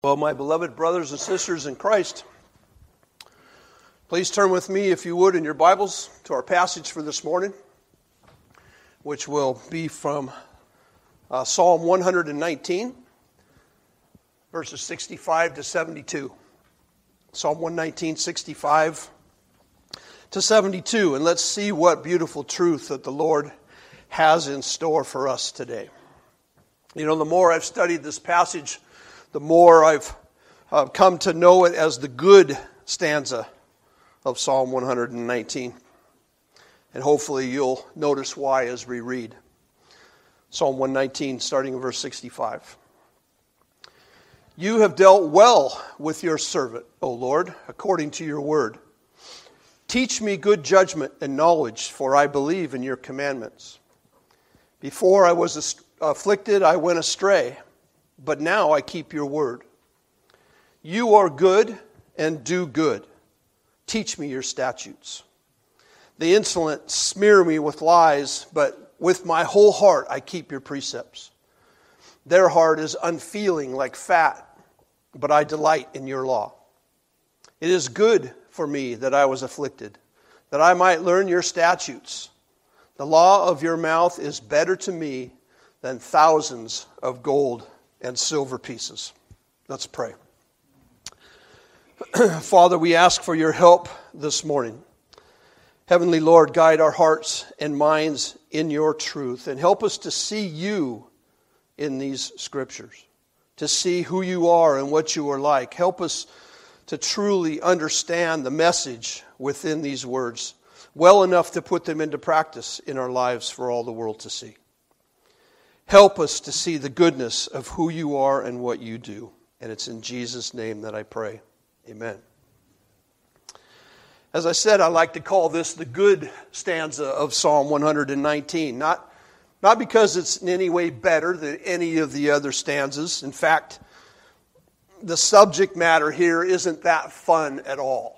Well, my beloved brothers and sisters in Christ, please turn with me, if you would, in your Bibles to our passage for this morning, which will be from Psalm 119, verses 65 to 72. Psalm 119, 65 to 72. And let's see what beautiful truth that the Lord has in store for us today. You know, the more I've studied this passage, the more I've come to know it as the good stanza of Psalm 119. And hopefully you'll notice why as we read. Psalm 119, starting in verse 65. You have dealt well with your servant, O Lord, according to your word. Teach me good judgment and knowledge, for I believe in your commandments. Before I was afflicted, I went astray, but now I keep your word. You are good and do good. Teach me your statutes. The insolent smear me with lies, but with my whole heart I keep your precepts. Their heart is unfeeling like fat, but I delight in your law. It is good for me that I was afflicted, that I might learn your statutes. The law of your mouth is better to me than thousands of gold and silver pieces. Let's pray. Father, we ask for your help this morning. Heavenly Lord, guide our hearts and minds in your truth and help us to see you in these scriptures, to see who you are and what you are like. Help us to truly understand the message within these words well enough to put them into practice in our lives for all the world to see. Help us to see the goodness of who you are and what you do. And it's in Jesus' name that I pray. Amen. As I said, I like to call this the good stanza of Psalm 119. Not because it's in any way better than any of the other stanzas. In fact, the subject matter here isn't that fun at all.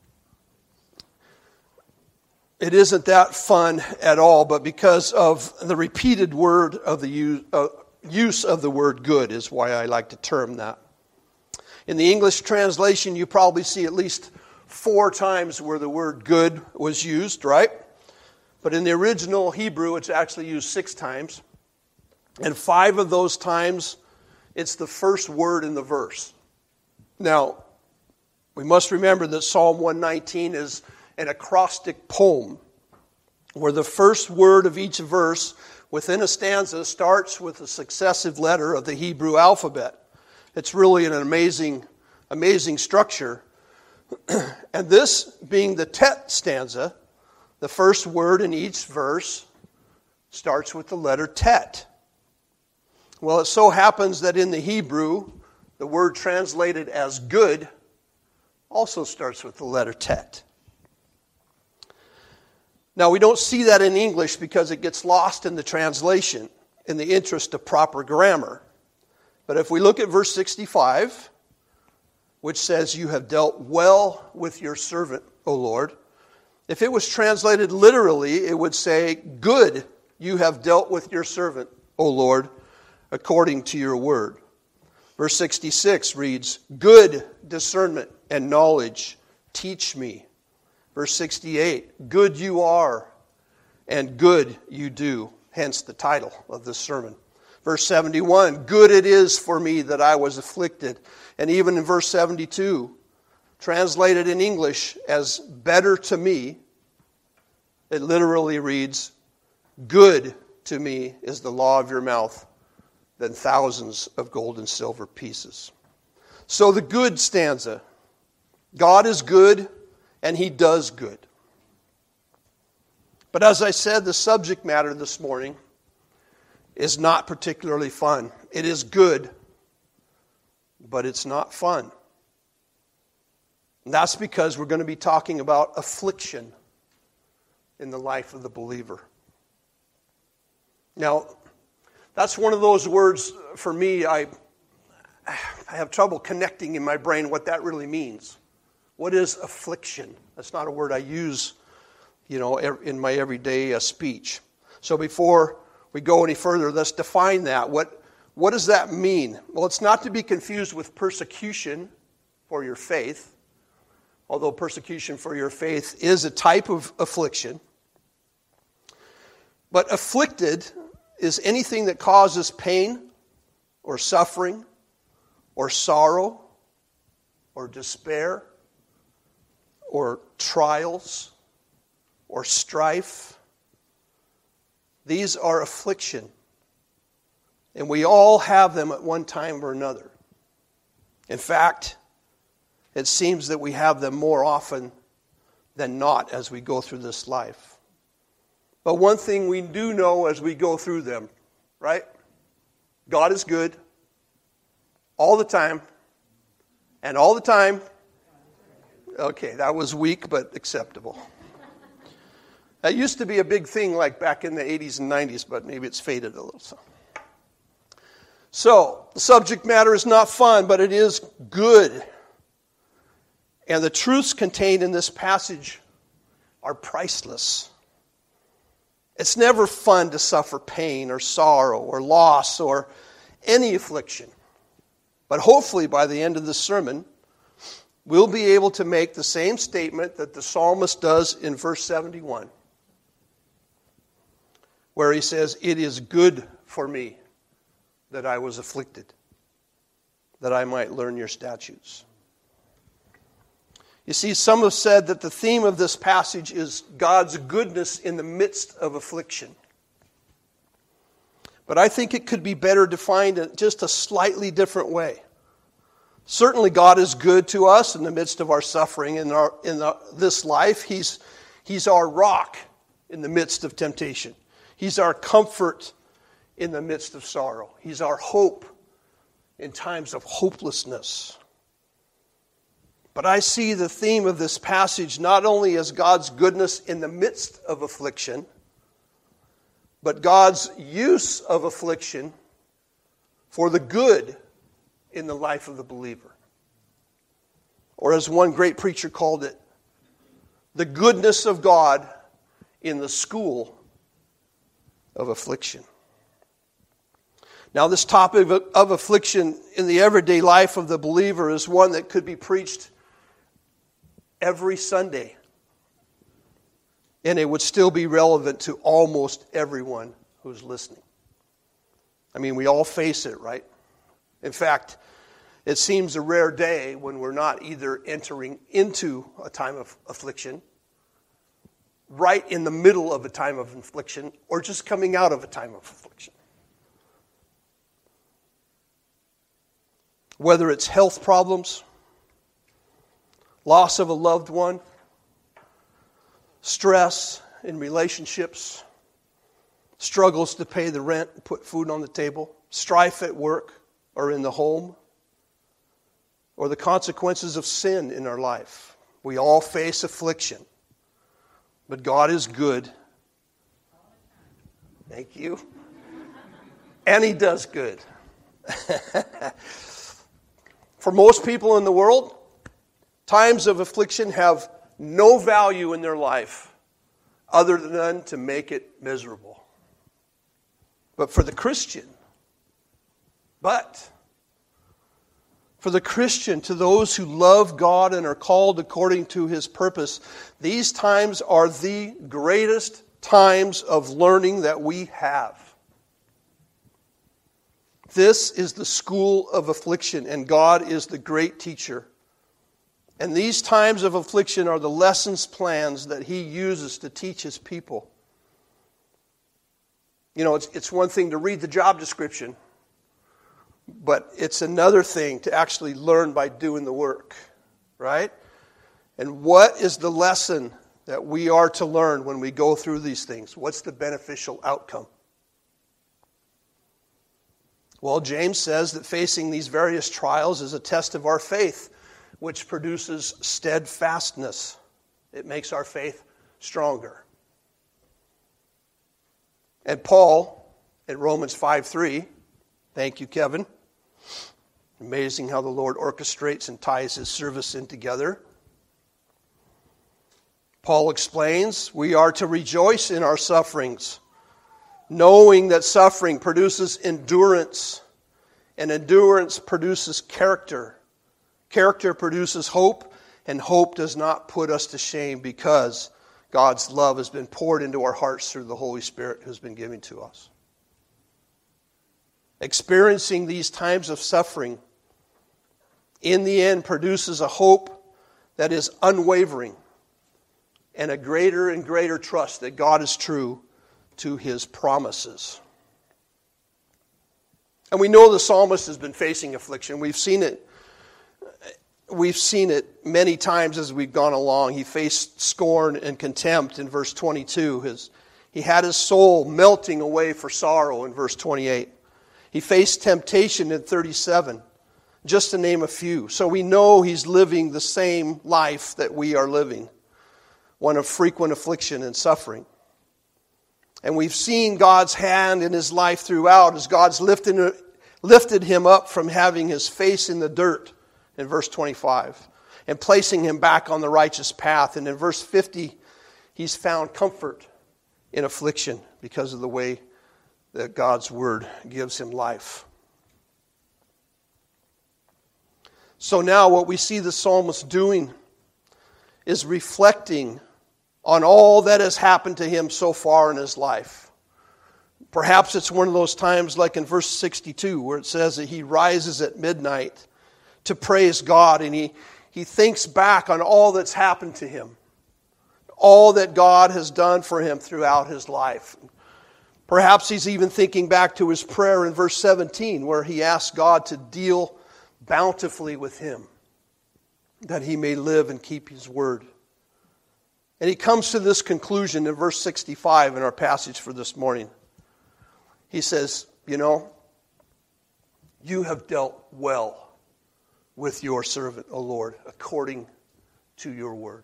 It isn't that fun at all, but because of the repeated word of the use of the word good is why I like to term that. In the English translation, you probably see at least 4 times where the word good was used, right? But in the original Hebrew, it's actually used 6 times. And 5 of those times, it's the first word in the verse. Now, we must remember that Psalm 119 is an acrostic poem where the first word of each verse within a stanza starts with a successive letter of the Hebrew alphabet. It's really an amazing structure. And this being the tet stanza, the first word in each verse starts with the letter tet. Well, it so happens that in the Hebrew, the word translated as good also starts with the letter tet. Now, we don't see that in English because it gets lost in the translation in the interest of proper grammar. But if we look at verse 65, which says, you have dealt well with your servant, O Lord. If it was translated literally, it would say, good, you have dealt with your servant, O Lord, according to your word. Verse 66 reads, good discernment and knowledge, teach me. Verse 68, good you are and good you do, hence the title of this sermon. Verse 71, good it is for me that I was afflicted. And even in verse 72, translated in English as better to me, it literally reads, good to me is the law of your mouth than thousands of gold and silver pieces. So the good stanza, God is good and he does good. But as I said, the subject matter this morning is not particularly fun. It is good, but it's not fun. And that's because we're going to be talking about affliction in the life of the believer. Now, that's one of those words for me, I have trouble connecting in my brain what that really means. What is affliction? That's not a word I use, in my everyday speech. So before we go any further, let's define that. What What does that mean? Well, it's not to be confused with persecution for your faith, although persecution for your faith is a type of affliction. But afflicted is anything that causes pain or suffering or sorrow or despair or trials or strife. These are affliction. And we all have them at one time or another. In fact, it seems that we have them more often than not as we go through this life. But one thing we do know as we go through them, right? God is good all the time. And all the time, okay, that was weak but acceptable. That used to be a big thing like back in the 80s and 90s, but maybe it's faded a little. So, the subject matter is not fun, but it is good. And the truths contained in this passage are priceless. It's never fun to suffer pain or sorrow or loss or any affliction. But hopefully by the end of the sermon, we'll be able to make the same statement that the psalmist does in verse 71, where he says, "It is good for me that I was afflicted, that I might learn your statutes." You see, some have said that the theme of this passage is God's goodness in the midst of affliction. But I think it could be better defined in just a slightly different way. Certainly God is good to us in the midst of our suffering in this life. He's our rock in the midst of temptation. He's our comfort in the midst of sorrow. He's our hope in times of hopelessness. But I see the theme of this passage not only as God's goodness in the midst of affliction, but God's use of affliction for the good in the life of the believer. Or as one great preacher called it, the goodness of God in the school of affliction. Now, this topic of affliction in the everyday life of the believer is one that could be preached every Sunday, and it would still be relevant to almost everyone who's listening. I mean, we all face it, right? In fact, it seems a rare day when we're not either entering into a time of affliction, right in the middle of a time of affliction, or just coming out of a time of affliction. Whether it's health problems, loss of a loved one, stress in relationships, struggles to pay the rent and put food on the table, strife at work or in the home, or the consequences of sin in our life. We all face affliction, but God is good. Thank you. And He does good. For most people in the world, times of affliction have no value in their life other than to make it miserable. But for the Christian, to those who love God and are called according to His purpose, these times are the greatest times of learning that we have. This is the school of affliction, and God is the great teacher. And these times of affliction are the lessons plans that He uses to teach His people. You know, it's one thing to read the job description, but it's another thing to actually learn by doing the work, right? And what is the lesson that we are to learn when we go through these things? What's the beneficial outcome? Well, James says that facing these various trials is a test of our faith, which produces steadfastness. It makes our faith stronger. And Paul, in Romans 5:3, thank you, Kevin. Amazing how the Lord orchestrates and ties His service in together. Paul explains, we are to rejoice in our sufferings, knowing that suffering produces endurance, And endurance produces character. Character produces hope, and hope does not put us to shame because God's love has been poured into our hearts through the Holy Spirit who's been given to us. Experiencing these times of suffering, in the end, produces a hope that is unwavering and a greater and greater trust that God is true to His promises. And we know the psalmist has been facing affliction. We've seen it many times as we've gone along. He faced scorn and contempt in verse 22. He had his soul melting away for sorrow in verse 28. He faced temptation in 37, just to name a few. So we know he's living the same life that we are living, one of frequent affliction and suffering. And we've seen God's hand in his life throughout as God's lifted him up from having his face in the dirt in verse 25 and placing him back on the righteous path. And in verse 50, he's found comfort in affliction because of the way that God's word gives him life. So now what we see the psalmist doing is reflecting on all that has happened to him so far in his life. Perhaps it's one of those times like in verse 62 where it says that he rises at midnight to praise God, and he thinks back on all that's happened to him, all that God has done for him throughout his life. Perhaps he's even thinking back to his prayer in verse 17 where he asked God to deal bountifully with him, that he may live and keep his word. And he comes to this conclusion in verse 65 in our passage for this morning. He says, you have dealt well with your servant, O Lord, according to your word.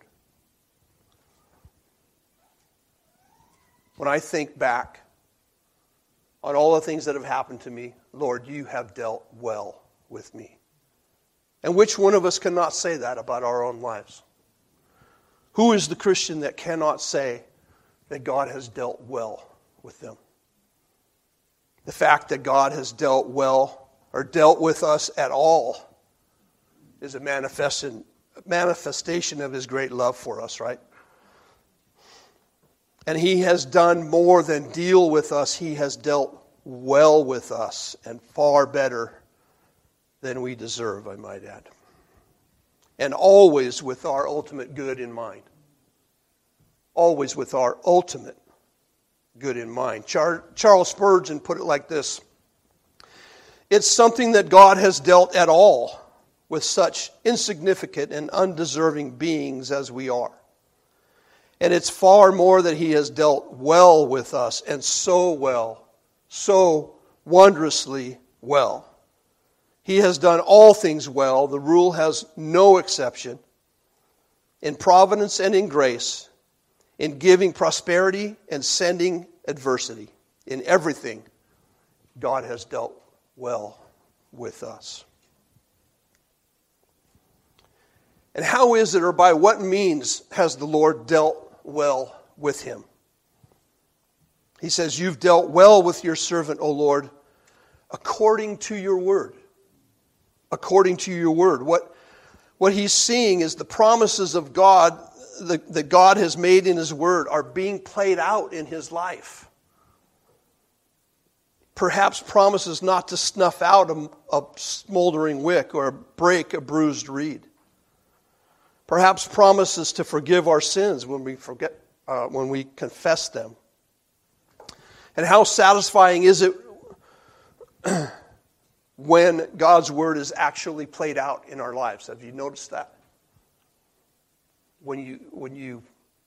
When I think back on all the things that have happened to me, Lord, you have dealt well with me. And which one of us cannot say that about our own lives? Who is the Christian that cannot say that God has dealt well with them? The fact that God has dealt well or dealt with us at all is a manifestation of his great love for us, right? And he has done more than deal with us. He has dealt well with us and far better than we deserve, I might add. And always with our ultimate good in mind. Always with our ultimate good in mind. Charles Spurgeon put it like this: it's something that God has dealt at all with such insignificant and undeserving beings as we are. And it's far more that he has dealt well with us, and so well, so wondrously well. He has done all things well. The rule has no exception. In providence and in grace, in giving prosperity and sending adversity, in everything, God has dealt well with us. And how is it, or by what means has the Lord dealt well with him? He says, you've dealt well with your servant, O Lord, according to your word. According to your word. What he's seeing is the promises of God that God has made in his word are being played out in his life. Perhaps promises not to snuff out a smoldering wick or break a bruised reed. Perhaps promises to forgive our sins when we confess them. And how satisfying is it when God's word is actually played out in our lives? Have you noticed that? When you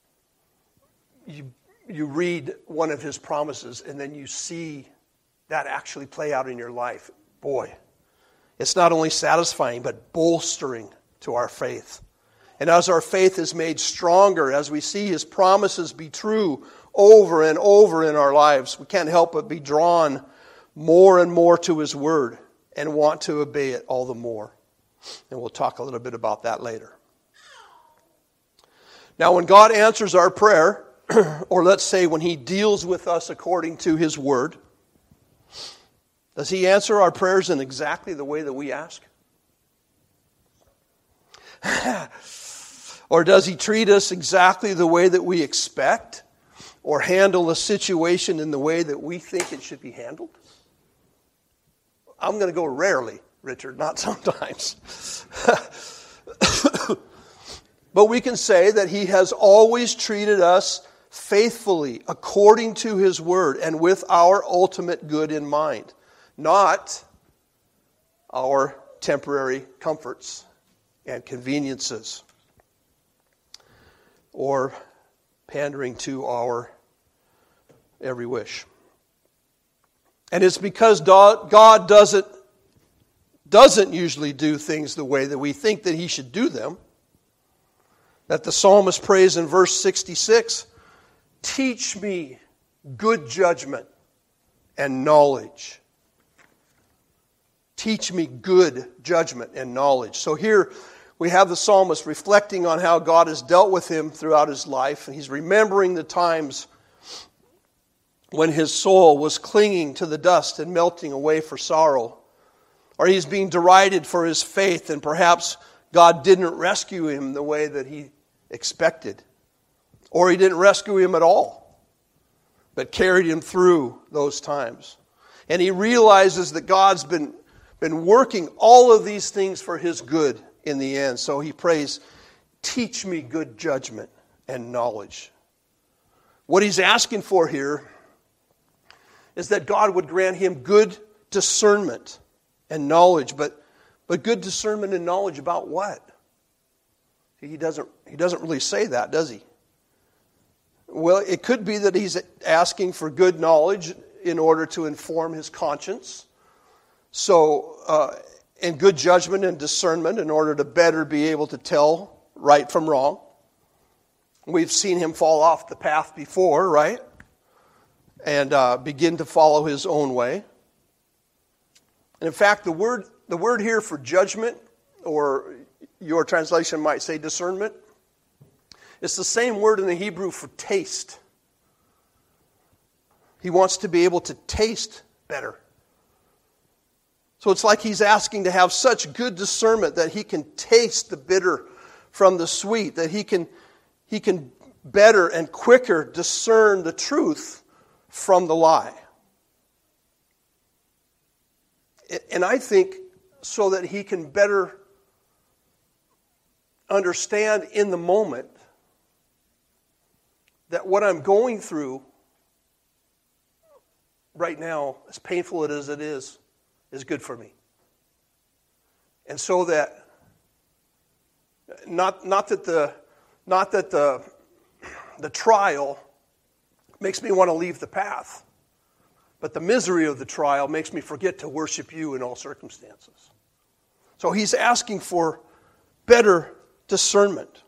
read one of his promises and then you see that actually play out in your life, boy, it's not only satisfying but bolstering to our faith. And as our faith is made stronger, as we see his promises be true over and over in our lives, we can't help but be drawn more and more to his word and want to obey it all the more. And we'll talk a little bit about that later. Now, when God answers our prayer, or let's say when he deals with us according to his word, Does He answer our prayers in exactly the way that we ask? Or does He treat us exactly the way that we expect? Or handle a situation in the way that we think it should be handled? I'm going to go rarely, Richard, not sometimes. But we can say that He has always treated us faithfully, according to His Word, and with our ultimate good in mind, not our temporary comforts and conveniences, or pandering to our every wish. And it's because God doesn't usually do things the way that we think that He should do them, that the psalmist prays in verse 66, "Teach me good judgment and knowledge." Teach me good judgment and knowledge. So here we have the psalmist reflecting on how God has dealt with him throughout his life, and he's remembering the times when his soul was clinging to the dust and melting away for sorrow, or he's being derided for his faith, and perhaps God didn't rescue him the way that he expected, or He didn't rescue him at all, but carried him through those times. And he realizes that God's been working all of these things for his good in the end. So he prays, "Teach me good judgment and knowledge." What he's asking for here is that God would grant him good discernment and knowledge, but good discernment and knowledge about what? He doesn't really say that, does he? Well, it could be that he's asking for good knowledge in order to inform his conscience. And good judgment and discernment in order to better be able to tell right from wrong. We've seen him fall off the path before, right? And begin to follow his own way. And in fact, the word here for judgment, or your translation might say discernment, it's the same word in the Hebrew for taste. He wants to be able to taste better. So it's like he's asking to have such good discernment that he can taste the bitter from the sweet, that he can better and quicker discern the truth from the lie. And I think so that he can better understand in the moment that what I'm going through right now, as painful as it is good for me. And so that not that the trial makes me want to leave the path, but the misery of the trial makes me forget to worship you in all circumstances. So he's asking for better discernment.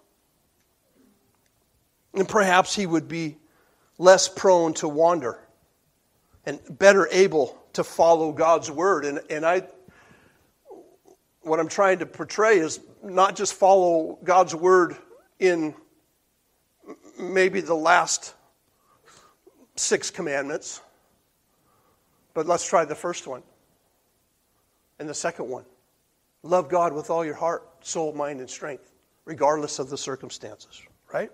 And perhaps he would be less prone to wander and better able to follow God's word. And what I'm trying to portray is not just follow God's word in maybe the last 6 commandments, but let's try the first one and the second one. Love God with all your heart, soul, mind, and strength, regardless of the circumstances, right?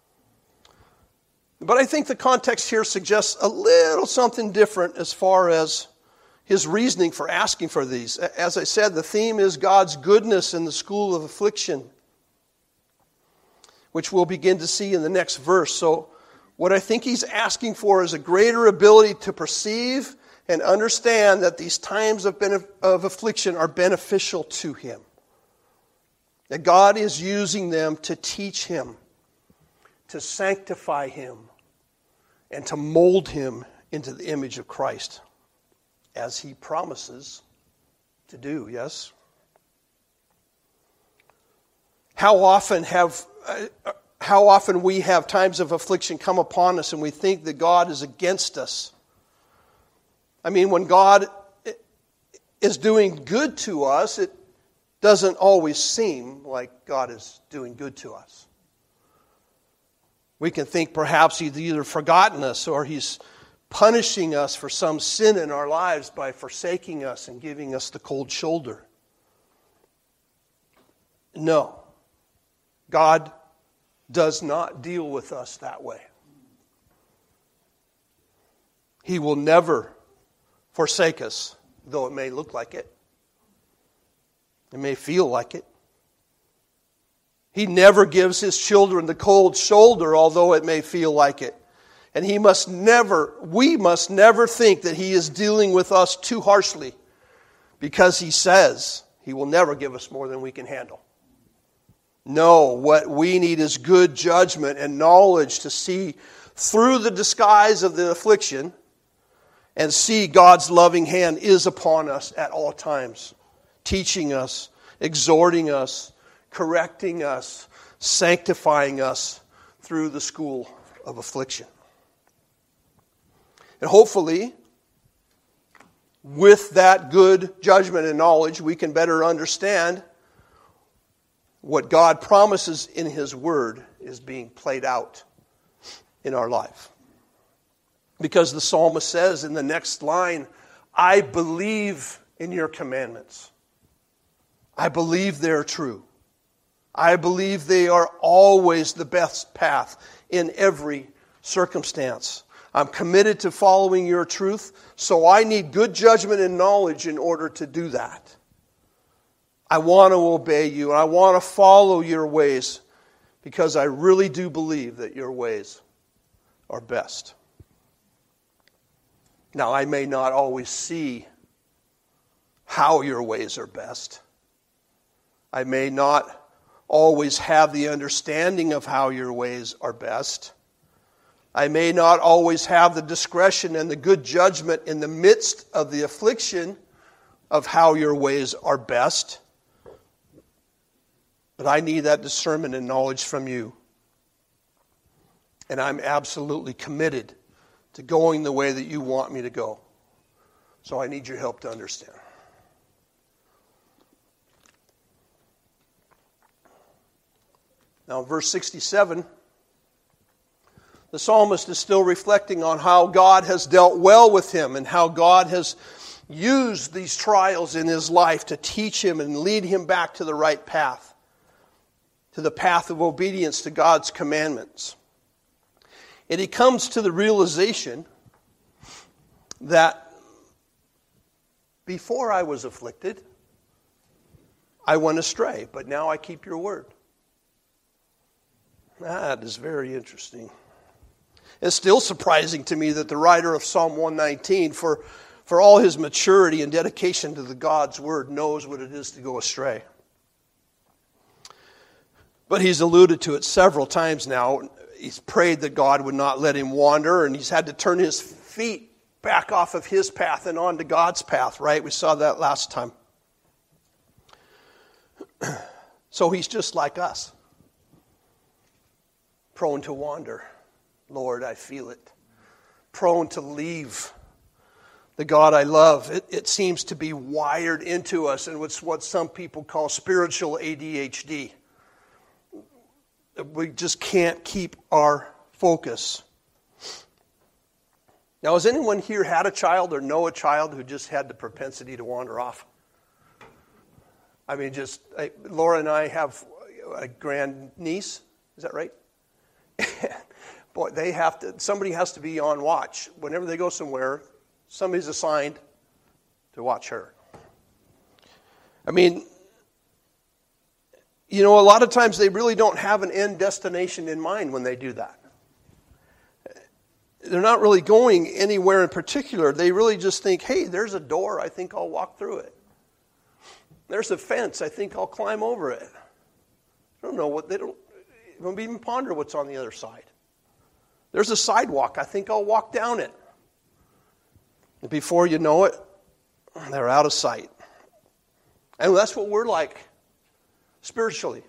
But I think the context here suggests a little something different as far as his reasoning for asking for these. As I said, the theme is God's goodness in the school of affliction, which we'll begin to see in the next verse. So what I think he's asking for is a greater ability to perceive and understand that these times of affliction are beneficial to him. That God is using them to teach him, to sanctify him, and to mold him into the image of Christ, as he promises to do, yes? How often we have times of affliction come upon us and we think that God is against us. I mean, when God is doing good to us, it doesn't always seem like God is doing good to us. We can think perhaps he's either forgotten us or he's punishing us for some sin in our lives by forsaking us and giving us the cold shoulder. No. God does not deal with us that way. He will never forsake us, though it may look like it. It may feel like it. He never gives His children the cold shoulder, although it may feel like it. And we must never think that He is dealing with us too harshly, because He says He will never give us more than we can handle. No, what we need is good judgment and knowledge to see through the disguise of the affliction and see God's loving hand is upon us at all times, teaching us, exhorting us, correcting us, sanctifying us through the school of affliction. And hopefully, with that good judgment and knowledge, we can better understand what God promises in His Word is being played out in our life. Because the psalmist says in the next line, I believe in your commandments. I believe they're true. I believe they are always the best path in every circumstance. I'm committed to following your truth, so I need good judgment and knowledge in order to do that. I want to obey you, and I want to follow your ways, because I really do believe that your ways are best. Now, I may not always see how your ways are best. I may not always have the understanding of how your ways are best. I may not always have the discretion and the good judgment in the midst of the affliction of how your ways are best. But I need that discernment and knowledge from you. And I'm absolutely committed to going the way that you want me to go. So I need your help to understand. Now, verse 67, the psalmist is still reflecting on how God has dealt well with him and how God has used these trials in his life to teach him and lead him back to the right path, to the path of obedience to God's commandments. And he comes to the realization that before I was afflicted, I went astray, but now I keep your word. That is very interesting. It's still surprising to me that the writer of Psalm 119, for all his maturity and dedication to the God's word, knows what it is to go astray. But he's alluded to it several times now. He's prayed that God would not let him wander, and he's had to turn his feet back off of his path and onto God's path, right? We saw that last time. So he's just like us, prone to wander. Lord, I feel it. Prone to leave the God I love. It seems to be wired into us, and it's what some people call spiritual ADHD. We just can't keep our focus. Now, has anyone here had a child or know a child who just had the propensity to wander off? I mean, Laura and I have a grandniece. Is that right? Boy, somebody has to be on watch. Whenever they go somewhere, somebody's assigned to watch her. I mean, a lot of times they really don't have an end destination in mind when they do that. They're not really going anywhere in particular. They really just think, hey, there's a door, I think I'll walk through it. There's a fence, I think I'll climb over it. I don't know what, they don't even ponder what's on the other side. There's a sidewalk, I think I'll walk down it. And before you know it, they're out of sight. And that's what we're like spiritually.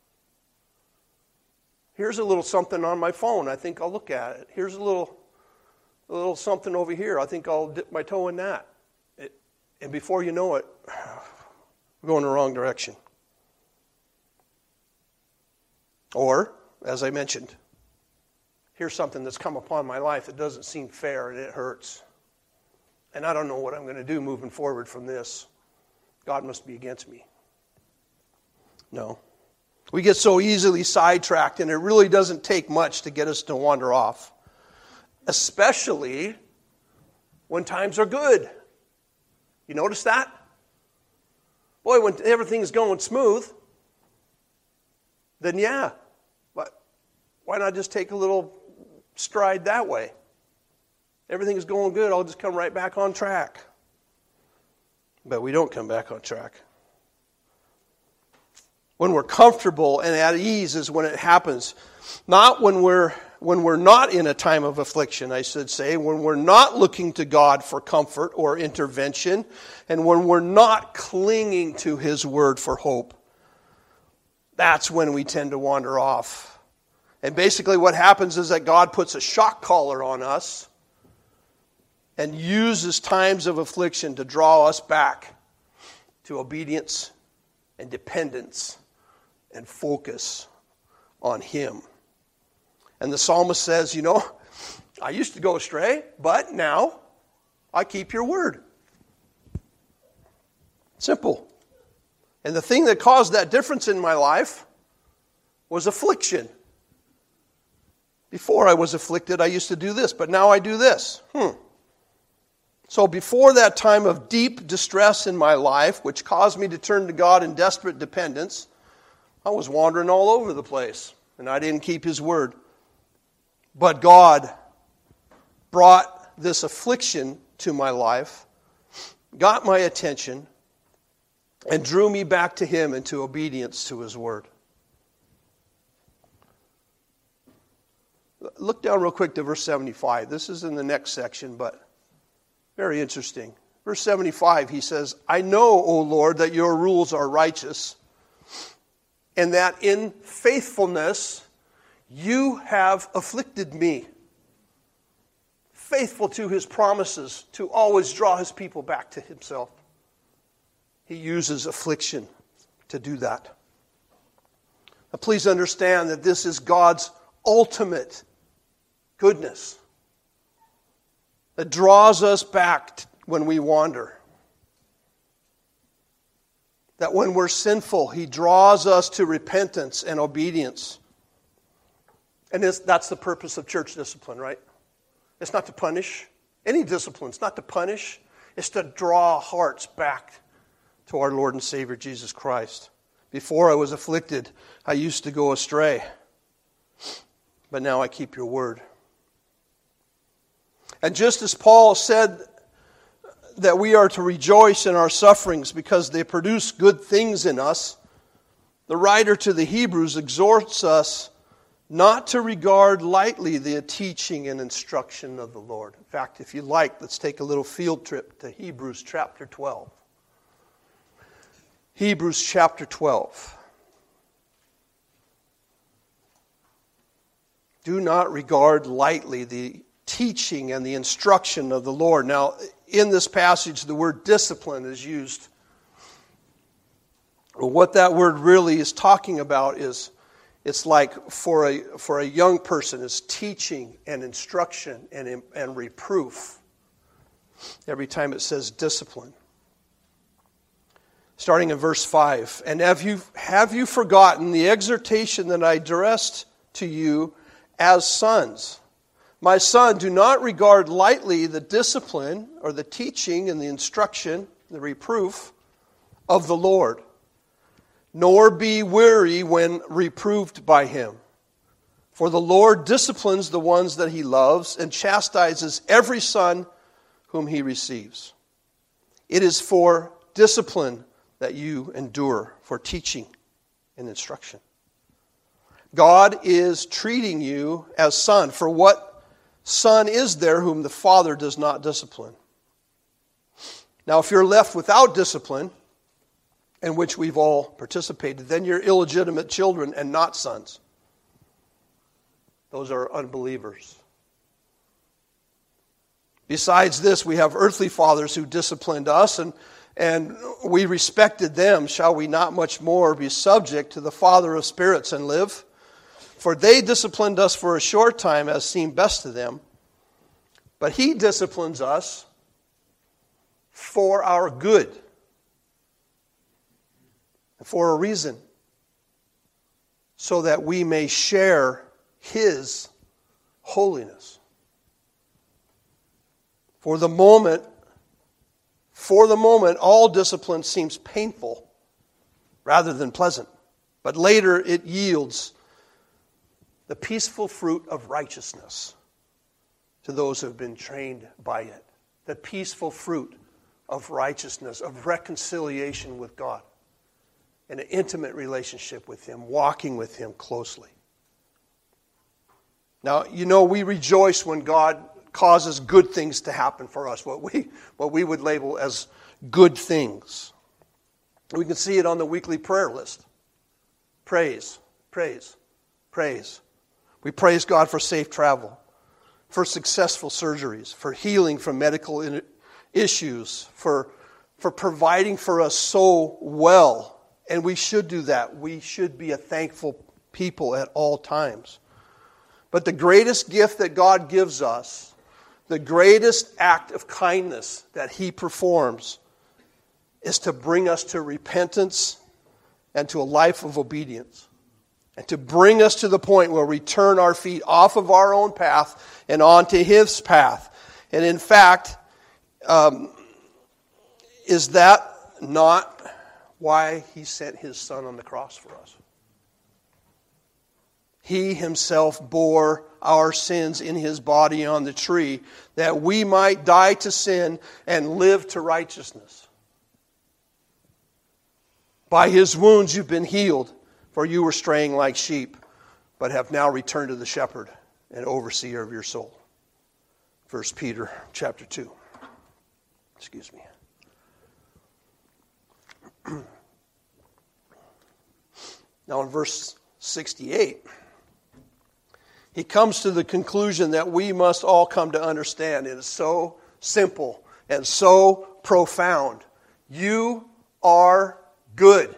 Here's a little something on my phone, I think I'll look at it. Here's a little something over here, I think I'll dip my toe in that. And before you know it, we're going the wrong direction. Or, as I mentioned, here's something that's come upon my life that doesn't seem fair and it hurts. And I don't know what I'm going to do moving forward from this. God must be against me. No. We get so easily sidetracked, and it really doesn't take much to get us to wander off. Especially when times are good. You notice that? Boy, when everything's going smooth, then yeah. But why not just take a little stride that way? Everything's going good, I'll just come right back on track. But we don't come back on track. When we're comfortable and at ease is when it happens. Not when we're not in a time of affliction, I should say. When we're not looking to God for comfort or intervention. And when we're not clinging to His Word for hope. That's when we tend to wander off. And basically what happens is that God puts a shock collar on us and uses times of affliction to draw us back to obedience and dependence and focus on Him. And the psalmist says, I used to go astray, but now I keep your word. Simple. And the thing that caused that difference in my life was affliction. Before I was afflicted, I used to do this, but now I do this. So before that time of deep distress in my life, which caused me to turn to God in desperate dependence, I was wandering all over the place, and I didn't keep His word. But God brought this affliction to my life, got my attention, and drew me back to Him into obedience to His word. Look down real quick to verse 75. This is in the next section, but very interesting. Verse 75, he says, I know, O Lord, that your rules are righteous, and that in faithfulness you have afflicted me. Faithful to His promises to always draw His people back to Himself. He uses affliction to do that. Now, please understand that this is God's ultimate goodness that draws us back when we wander. That when we're sinful, He draws us to repentance and obedience. And that's the purpose of church discipline, right? It's not to punish. Any discipline, it's not to punish. It's to draw hearts back to our Lord and Savior Jesus Christ. Before I was afflicted, I used to go astray. But now I keep your word. And just as Paul said that we are to rejoice in our sufferings because they produce good things in us, the writer to the Hebrews exhorts us not to regard lightly the teaching and instruction of the Lord. In fact, if you like, let's take a little field trip to Hebrews chapter 12. Hebrews chapter 12. Do not regard lightly the teaching and the instruction of the Lord. Now, in this passage, the word discipline is used. What that word really is talking about is, it's like for a young person, is teaching and instruction and reproof. Every time it says discipline. Starting in verse 5. And have you forgotten the exhortation that I addressed to you as sons? My son, do not regard lightly the discipline or the teaching and the instruction, the reproof of the Lord, nor be weary when reproved by Him. For the Lord disciplines the ones that He loves and chastises every son whom He receives. It is for discipline that you endure, for teaching and instruction. God is treating you as son. For what son is there whom the Father does not discipline? Now, if you're left without discipline, in which we've all participated, then you're illegitimate children and not sons. Those are unbelievers. Besides this, we have earthly fathers who disciplined us, and we respected them. Shall we not much more be subject to the Father of spirits and live? For they disciplined us for a short time as seemed best to them, but he disciplines us for our good, and for a reason, so that we may share his holiness. For the moment, all discipline seems painful rather than pleasant, but later it yields the peaceful fruit of righteousness to those who have been trained by it. The peaceful fruit of righteousness, of reconciliation with God, and an intimate relationship with him, walking with him closely. Now, we rejoice when God causes good things to happen for us, what we would label as good things. We can see it on the weekly prayer list. Praise, praise, praise. We praise God for safe travel, for successful surgeries, for healing from medical issues, for providing for us so well. And we should do that. We should be a thankful people at all times. But the greatest gift that God gives us, the greatest act of kindness that he performs, is to bring us to repentance and to a life of obedience. And to bring us to the point where we turn our feet off of our own path and onto his path. And in fact, is that not why he sent his son on the cross for us? He himself bore our sins in his body on the tree, that we might die to sin and live to righteousness. By his wounds you've been healed, for you were straying like sheep, but have now returned to the shepherd and overseer of your soul. 1 Peter chapter 2. Excuse me. Now in verse 68, he comes to the conclusion that we must all come to understand. It is so simple and so profound. You are good.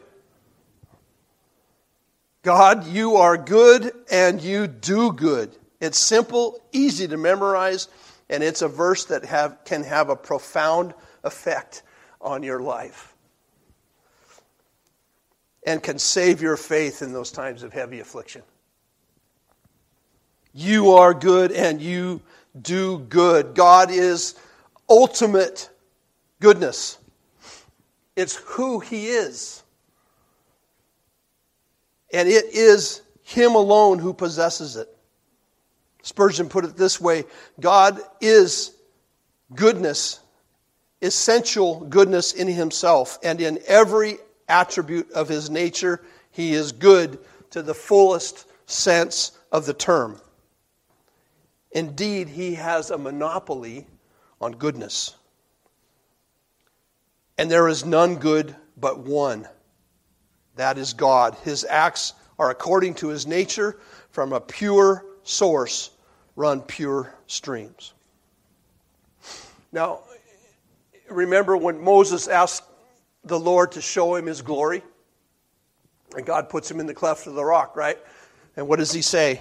God, you are good and you do good. It's simple, easy to memorize, and it's a verse that can have a profound effect on your life and can save your faith in those times of heavy affliction. You are good and you do good. God is ultimate goodness. It's who he is. And it is him alone who possesses it. Spurgeon put it this way: God is goodness, essential goodness in himself, and in every attribute of his nature, he is good to the fullest sense of the term. Indeed, he has a monopoly on goodness. And there is none good but one. That is God. His acts are according to his nature. From a pure source run pure streams. Now, remember when Moses asked the Lord to show him his glory? And God puts him in the cleft of the rock, right? And what does he say?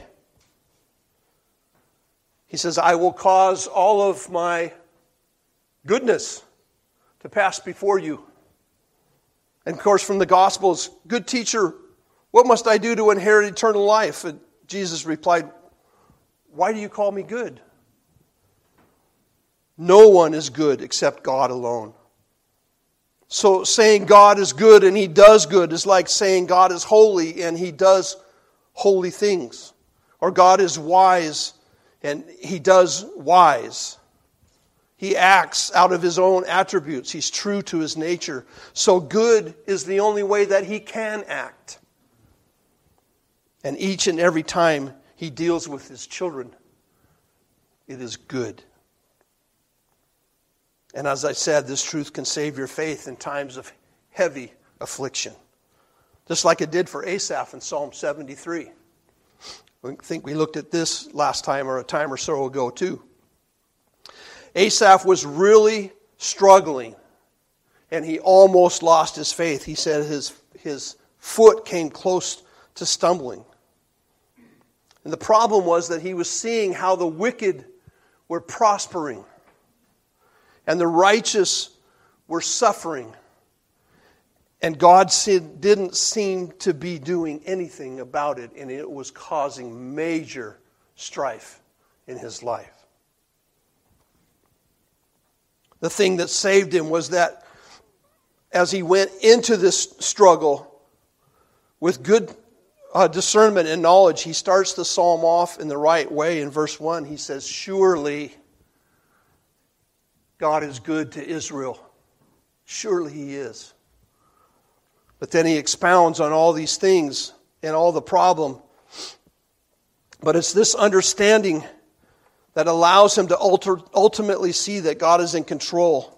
He says, I will cause all of my goodness to pass before you. And of course, from the Gospels, good teacher, what must I do to inherit eternal life? And Jesus replied, why do you call me good? No one is good except God alone. So saying God is good and he does good is like saying God is holy and he does holy things. Or God is wise and he does wise. He acts out of his own attributes. He's true to his nature. So good is the only way that he can act. And each and every time he deals with his children, it is good. And as I said, this truth can save your faith in times of heavy affliction. Just like it did for Asaph in Psalm 73. I think we looked at this last time or a time or so ago too. Asaph was really struggling, and he almost lost his faith. He said his foot came close to stumbling. And the problem was that he was seeing how the wicked were prospering and the righteous were suffering. And God didn't seem to be doing anything about it, and it was causing major strife in his life. The thing that saved him was that as he went into this struggle with good discernment and knowledge, he starts the psalm off in the right way. In verse 1, he says, "Surely God is good to Israel." Surely he is. But then he expounds on all these things and all the problem. But it's this understanding that allows him to ultimately see that God is in control.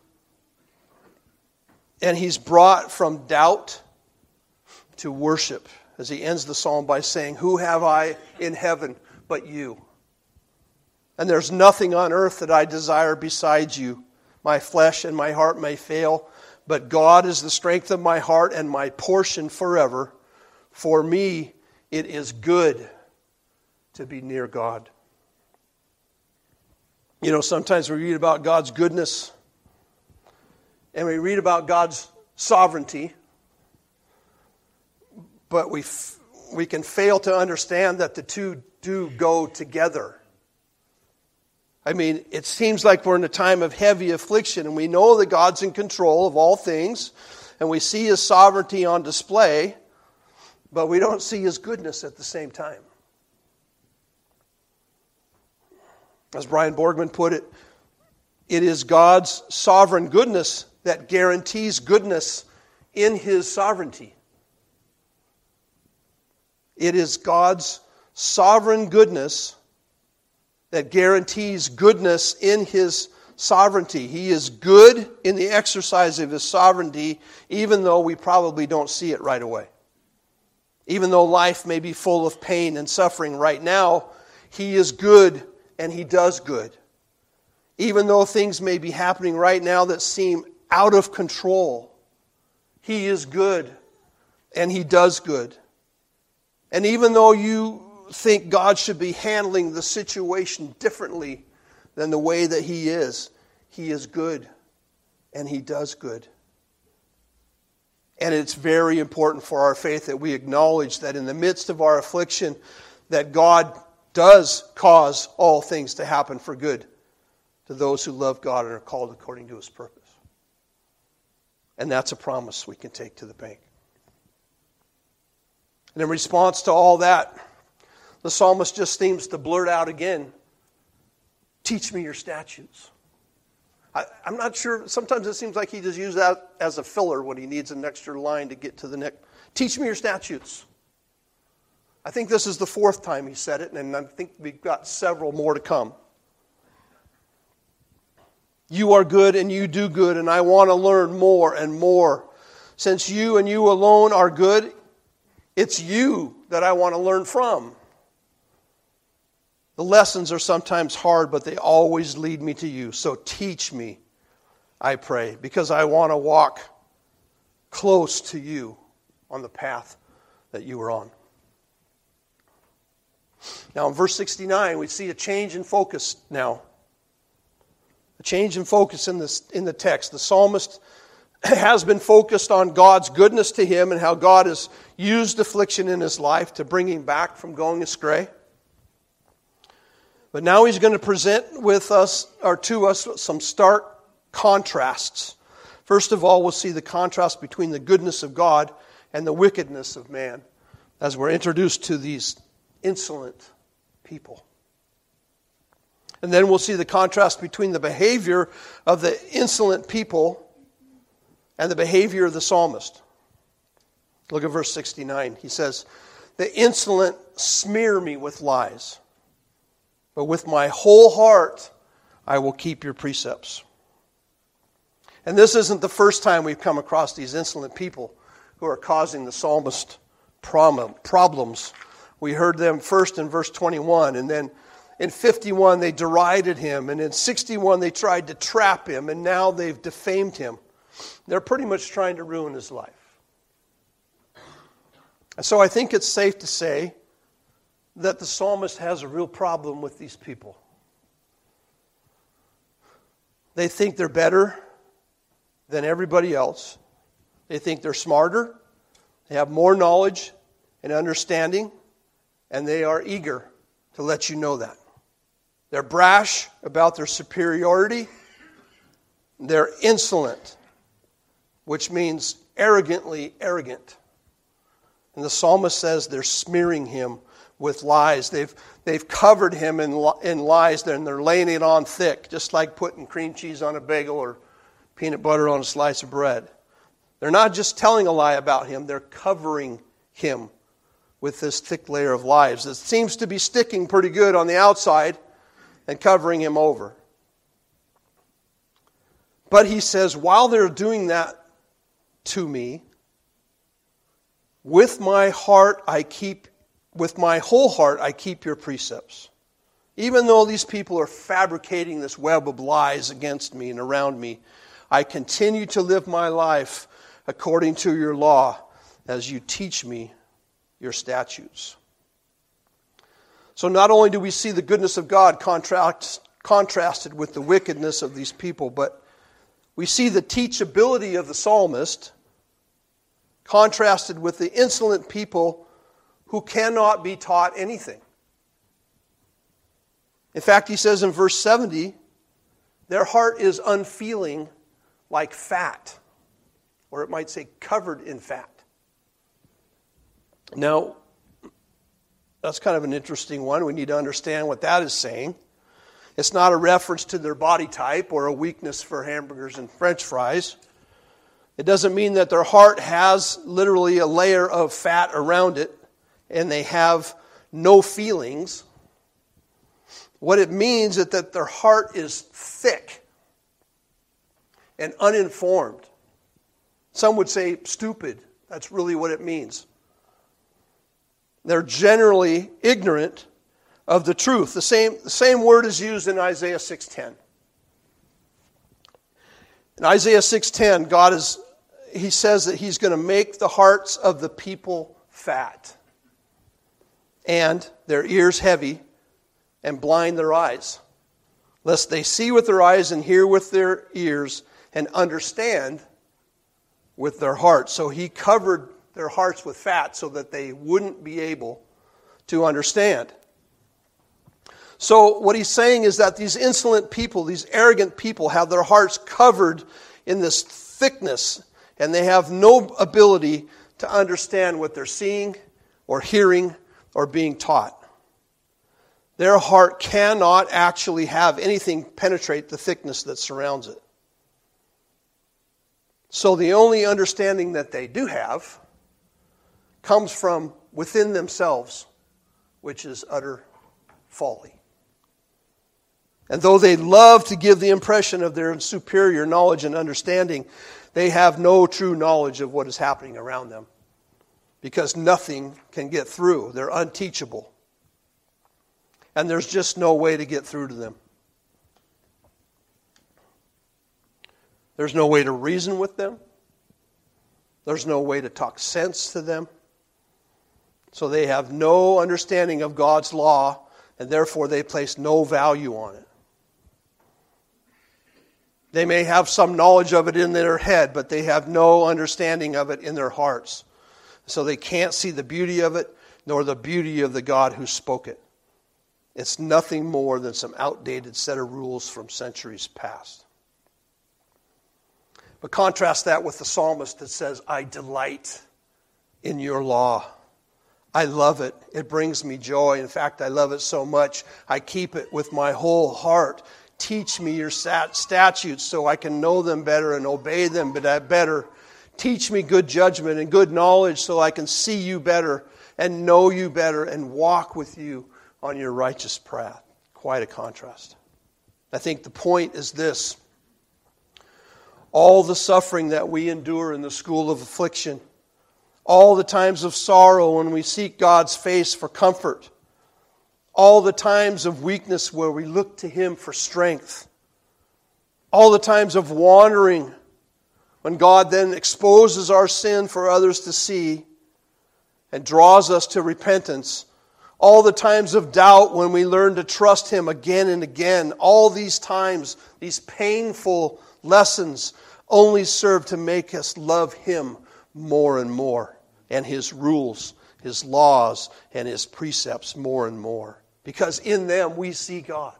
And he's brought from doubt to worship, as he ends the psalm by saying, "Who have I in heaven but you? And there's nothing on earth that I desire besides you. My flesh and my heart may fail, but God is the strength of my heart and my portion forever. For me, it is good to be near God." You know, sometimes we read about God's goodness and we read about God's sovereignty, but we can fail to understand that the two do go together. I mean, it seems like we're in a time of heavy affliction, and we know that God's in control of all things, and we see His sovereignty on display, but we don't see His goodness at the same time. As Brian Borgman put it, it is God's sovereign goodness that guarantees goodness in His sovereignty. It is God's sovereign goodness that guarantees goodness in His sovereignty. He is good in the exercise of His sovereignty, even though we probably don't see it right away. Even though life may be full of pain and suffering right now, He is good and He does good. Even though things may be happening right now that seem out of control, He is good and He does good. And even though you think God should be handling the situation differently than the way that He is good and He does good. And it's very important for our faith that we acknowledge that in the midst of our affliction, that God does cause all things to happen for good to those who love God and are called according to His purpose. And that's a promise we can take to the bank. And in response to all that, the psalmist just seems to blurt out again, "Teach me your statutes." I'm not sure. Sometimes it seems like he just uses that as a filler when he needs an extra line to get to the next. Teach me your statutes. I think this is the fourth time he said it, and I think we've got several more to come. You are good and you do good, and I want to learn more and more. Since you and you alone are good, it's you that I want to learn from. The lessons are sometimes hard, but they always lead me to you. So teach me, I pray, because I want to walk close to you on the path that you are on. Now in verse 69, we see a change in focus now. A change in focus in the text. The psalmist has been focused on God's goodness to him and how God has used affliction in his life to bring him back from going astray. But now he's going to present with us, or to us, some stark contrasts. First of all, we'll see the contrast between the goodness of God and the wickedness of man as we're introduced to these insolent people. And then we'll see the contrast between the behavior of the insolent people and the behavior of the psalmist. Look at verse 69. He says, "The insolent smear me with lies, but with my whole heart I will keep your precepts." And this isn't the first time we've come across these insolent people who are causing the psalmist problems. We heard them first in verse 21, and then in 51 they derided him, and in 61 they tried to trap him, and now they've defamed him. They're pretty much trying to ruin his life. And so I think it's safe to say that the psalmist has a real problem with these people. They think they're better than everybody else. They think they're smarter. They have more knowledge and understanding. And they are eager to let you know that. They're brash about their superiority. They're insolent, which means arrogantly arrogant. And the psalmist says they're smearing him with lies. They've covered him in lies, and they're laying it on thick, just like putting cream cheese on a bagel or peanut butter on a slice of bread. They're not just telling a lie about him, they're covering him with this thick layer of lies. It seems to be sticking pretty good on the outside and covering him over. But he says, while they're doing that to me, with my whole heart I keep your precepts. Even though these people are fabricating this web of lies against me and around me, I continue to live my life according to your law as you teach me your statutes. So not only do we see the goodness of God contrasted with the wickedness of these people, but we see the teachability of the psalmist contrasted with the insolent people who cannot be taught anything. In fact, he says in verse 70, their heart is unfeeling like fat, or it might say covered in fat. Now, that's kind of an interesting one. We need to understand what that is saying. It's not a reference to their body type or a weakness for hamburgers and French fries. It doesn't mean that their heart has literally a layer of fat around it and they have no feelings. What it means is that their heart is thick and uninformed. Some would say stupid. That's really what it means. They're generally ignorant of the truth. The same word is used in Isaiah 6:10. In Isaiah 6:10, He says that He's going to make the hearts of the people fat and their ears heavy and blind their eyes, lest they see with their eyes and hear with their ears and understand with their hearts. So He covered their hearts with fat so that they wouldn't be able to understand. So what he's saying is that these insolent people, these arrogant people, have their hearts covered in this thickness, and they have no ability to understand what they're seeing or hearing or being taught. Their heart cannot actually have anything penetrate the thickness that surrounds it. So the only understanding that they do have comes from within themselves, which is utter folly. And though they love to give the impression of their superior knowledge and understanding, they have no true knowledge of what is happening around them, because nothing can get through. They're unteachable. And there's just no way to get through to them. There's no way to reason with them. There's no way to talk sense to them. So they have no understanding of God's law, and therefore they place no value on it. They may have some knowledge of it in their head, but they have no understanding of it in their hearts. So they can't see the beauty of it, nor the beauty of the God who spoke it. It's nothing more than some outdated set of rules from centuries past. But contrast that with the psalmist that says, I delight in your law. I love it. It brings me joy. In fact, I love it so much, I keep it with my whole heart. Teach me your statutes so I can know them better and obey them better. Teach me good judgment and good knowledge so I can see you better and know you better and walk with you on your righteous path. Quite a contrast. I think the point is this. All the suffering that we endure in the school of affliction, all the times of sorrow when we seek God's face for comfort, all the times of weakness where we look to Him for strength, all the times of wandering when God then exposes our sin for others to see and draws us to repentance, All the times of doubt when we learn to trust Him again and again. All these times, these painful lessons only serve to make us love Him more and more, and His rules, His laws, and His precepts more and more. Because in them we see God.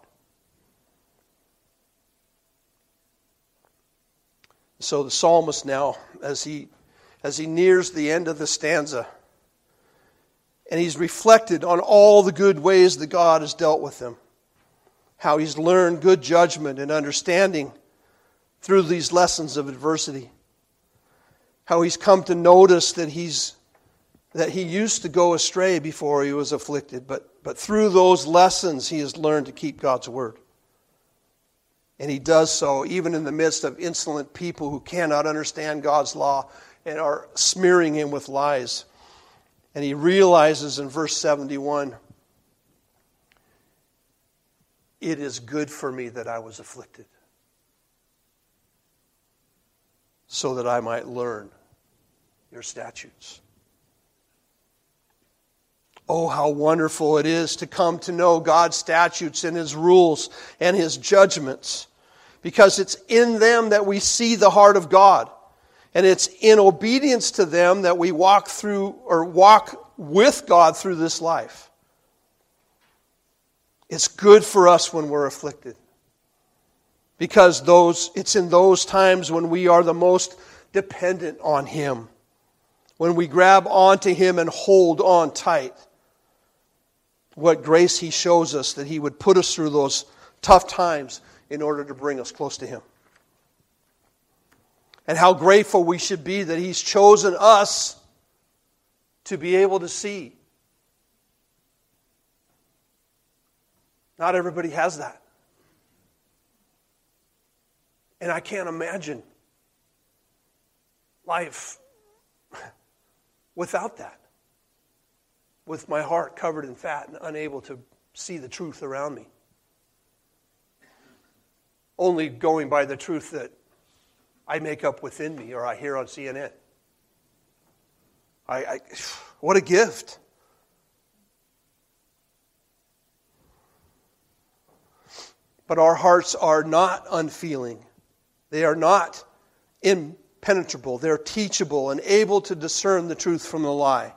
So the psalmist now, as he nears the end of the stanza, and he's reflected on all the good ways that God has dealt with him, how he's learned good judgment and understanding through these lessons of adversity, how he's come to notice that he used to go astray before he was afflicted, but through those lessons he has learned to keep God's word. And he does so even in the midst of insolent people who cannot understand God's law and are smearing him with lies. And he realizes in verse 71, it is good for me that I was afflicted, so that I might learn your statutes. Oh, how wonderful it is to come to know God's statutes and His rules and His judgments, because it's in them that we see the heart of God. And it's in obedience to them that we walk with God through this life. It's good for us when we're afflicted, because it's in those times when we are the most dependent on Him, when we grab onto Him and hold on tight. What grace He shows us that He would put us through those tough times in order to bring us close to Him. And how grateful we should be that He's chosen us to be able to see. Not everybody has that. And I can't imagine life without that. With my heart covered in fat and unable to see the truth around me. Only going by the truth that I make up within me or I hear on CNN. What a gift. But our hearts are not unfeeling. They are not impenetrable. They're teachable and able to discern the truth from the lie.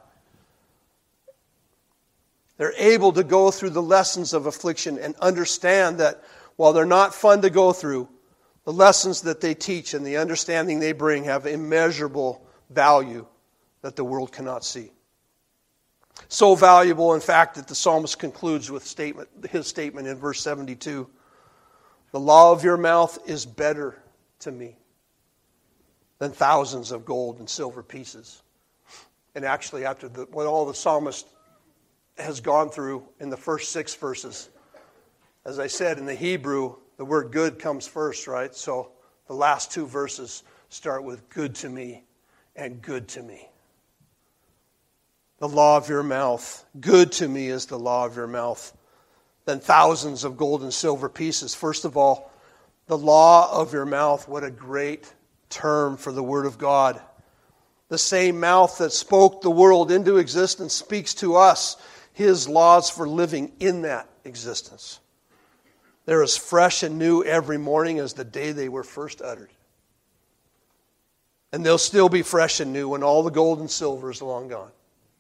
They're able to go through the lessons of affliction and understand that while they're not fun to go through, the lessons that they teach and the understanding they bring have immeasurable value that the world cannot see. So valuable, in fact, that the psalmist concludes with his statement in verse 72. The law of your mouth is better to me than thousands of gold and silver pieces. And actually, after what all the psalmist has gone through in the first 6 verses, as I said, in the Hebrew, the word good comes first, right? So the last 2 verses start with good to me and good to me. The law of your mouth. Good to me is the law of your mouth than thousands of gold and silver pieces. First of all, the law of your mouth. What a great term for the Word of God. The same mouth that spoke the world into existence speaks to us His laws for living in that existence. They're as fresh and new every morning as the day they were first uttered. And they'll still be fresh and new when all the gold and silver is long gone.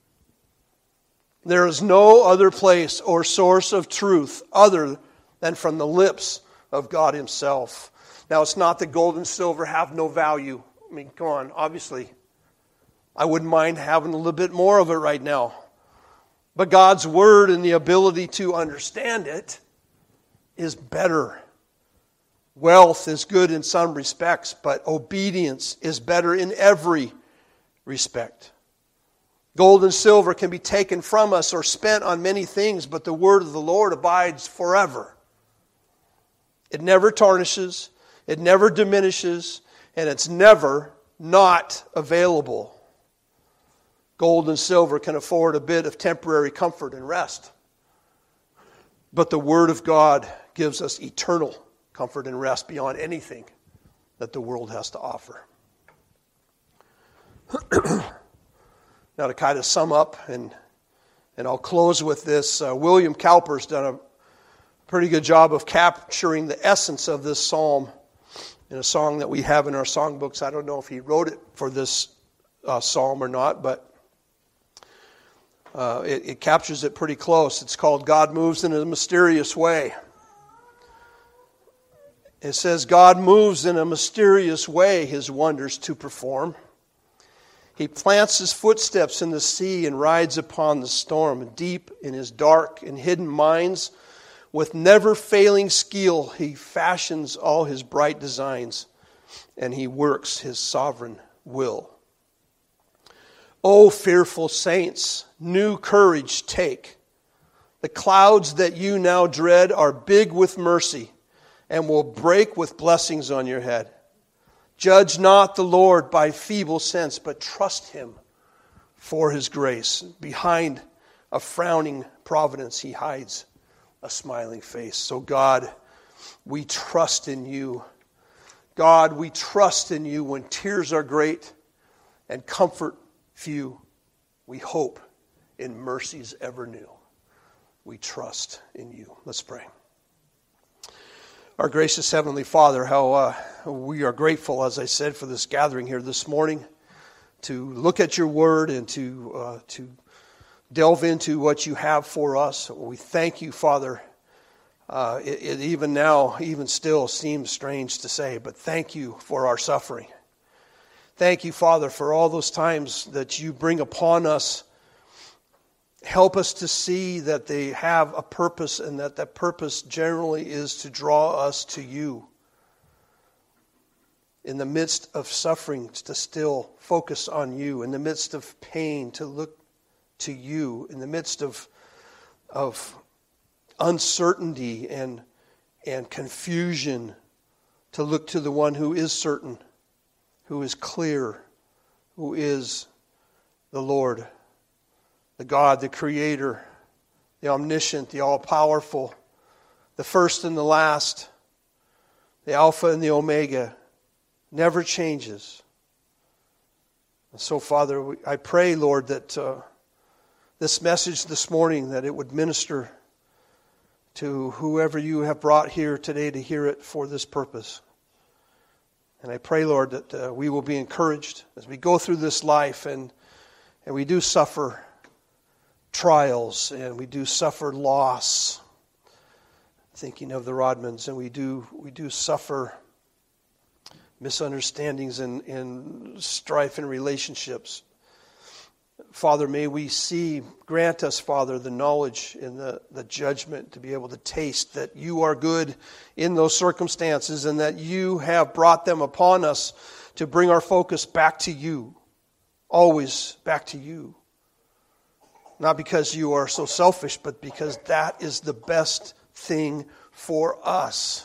There is no other place or source of truth other than from the lips of God Himself. Now, it's not that gold and silver have no value. I mean, come on, obviously, I wouldn't mind having a little bit more of it right now. But God's Word and the ability to understand it is better. Wealth is good in some respects, but obedience is better in every respect. Gold and silver can be taken from us or spent on many things, but the word of the Lord abides forever. It never tarnishes, it never diminishes, and it's never not available. Gold and silver can afford a bit of temporary comfort and rest, but the Word of God gives us eternal comfort and rest beyond anything that the world has to offer. Now, to kind of sum up and And I'll close with this. William Cowper's done a pretty good job of capturing the essence of this psalm in a song that we have in our songbooks. I don't know if he wrote it for this psalm or not, but it captures it pretty close. It's called God Moves in a Mysterious Way. It says, God moves in a mysterious way his wonders to perform. He plants his footsteps in the sea and rides upon the storm. Deep in his dark and hidden minds, with never-failing skill, he fashions all his bright designs, and he works his sovereign will. O fearful saints, new courage take. The clouds that you now dread are big with mercy, and will break with blessings on your head. Judge not the Lord by feeble sense, but trust him for his grace. Behind a frowning providence, he hides a smiling face. So God, we trust in you. God, we trust in you when tears are great and comfort few. We hope in mercies ever new. We trust in you. Let's pray. Our gracious Heavenly Father, how we are grateful, as I said, for this gathering here this morning, to look at your word and to delve into what you have for us. We thank you, Father. It even now, even still, seems strange to say, but thank you for our suffering. Thank you, Father, for all those times that you bring upon us. Help us to see that they have a purpose, and that purpose generally is to draw us to you. In the midst of suffering, to still focus on you. In the midst of pain, to look to you. In the midst of uncertainty and confusion, to look to the one who is certain, who is clear, who is the Lord. The God, the Creator, the Omniscient, the All-Powerful, the first and the last, the Alpha and the Omega, never changes. And so, Father, I pray, Lord, that this message this morning, that it would minister to whoever you have brought here today to hear it for this purpose. And I pray, Lord, that we will be encouraged as we go through this life and we do suffer trials, and we do suffer loss, thinking of the Rodmans, and we do suffer misunderstandings and strife in relationships. Father, may we grant us, Father, the knowledge and the judgment to be able to taste that you are good in those circumstances, and that you have brought them upon us to bring our focus back to you, always back to you. Not because you are so selfish, but because that is the best thing for us,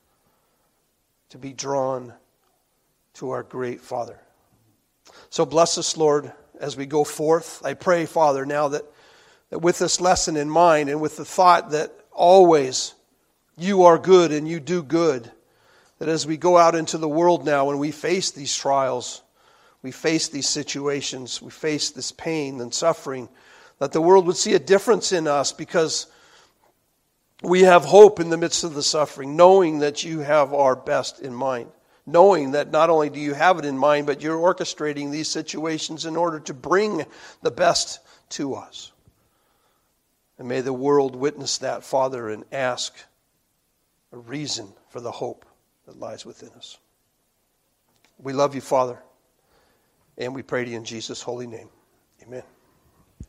to be drawn to our great Father. So bless us, Lord, as we go forth. I pray, Father, now that with this lesson in mind and with the thought that always you are good and you do good, that as we go out into the world now and we face these trials, we face these situations, we face this pain and suffering, that the world would see a difference in us because we have hope in the midst of the suffering, knowing that you have our best in mind. Knowing that not only do you have it in mind, but you're orchestrating these situations in order to bring the best to us. And may the world witness that, Father, and ask a reason for the hope that lies within us. We love you, Father, and we pray to you in Jesus' holy name. Amen.